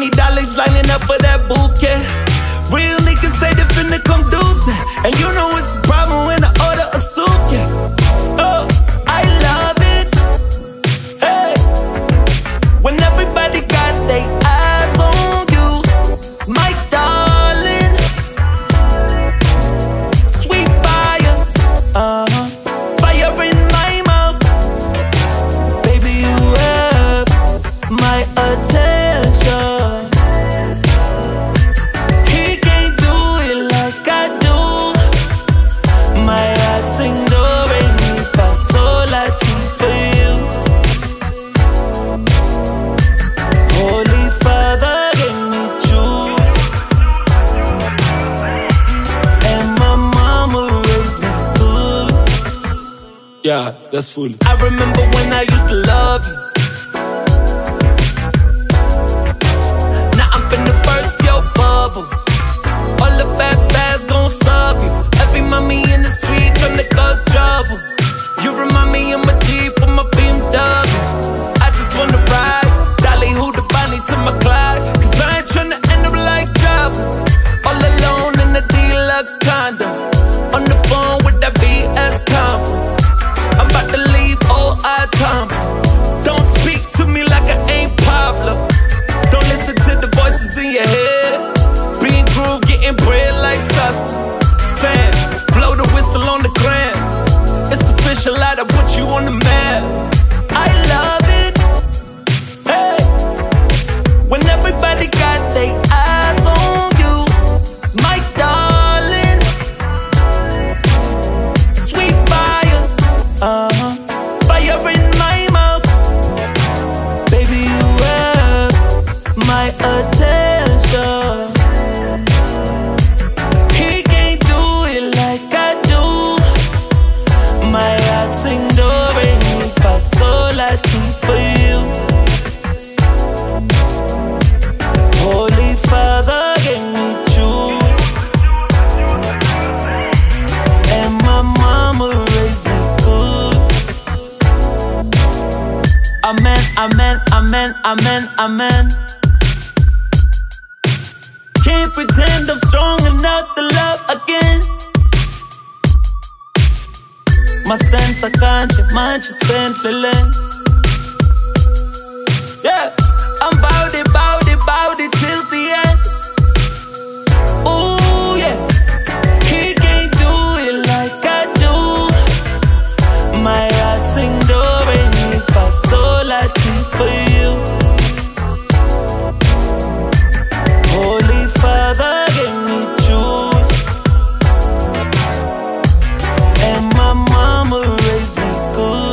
many dollars lining up for that bouquet. Real niggas say they finna come do it. And you know it's a problem when I order a suitcase. Oh, I love it. Hey, when everybody got their eyes on you, my darling. Sweet fire, fire in my mouth. Baby, you have my attention. He can't do it like I do. My heart sing do re mi fa sol la ti for you. Holy Father gave me juice, and my mama raised me good. Yeah, that's foolish. I remember when I used to love you. Now I'm finna burst your bubble. All the bad bads gon' sub you. Every mommy in the street tryna cause trouble. You remind me of my Jeep with my BMW. I just wanna ride Dolly who the Bonnie to my Clyde. Cause I ain't tryna end up like trouble. All alone in the deluxe condo, on the phone with that BS combo. I'm about to leave all I tumble. Don't speak to me like I ain't Pablo. Don't listen to the voices in your head. Being groove, getting bread like Sasuke. Sam, blow the whistle on the gram. It's official, I done put you on the map. I love it. Hey, when everybody got their eyes on you, my darling. Sweet fire, fire in my mouth. Baby, you have my attention. He can't do it like I do. My heart sing do re mi fa sol la ti for you. Holy Father gave me juice, and my mama raised me good. Amen, amen, amen, amen, amen. Can't pretend I'm strong enough to love again. My sense I can't manche sempre len. Yeah, I'm bout it till the end. Ooh yeah, he can't do it like I do. My heart sing do re mi fa sol la ti for you. Holy Father gave me juice, and my mama raised me good.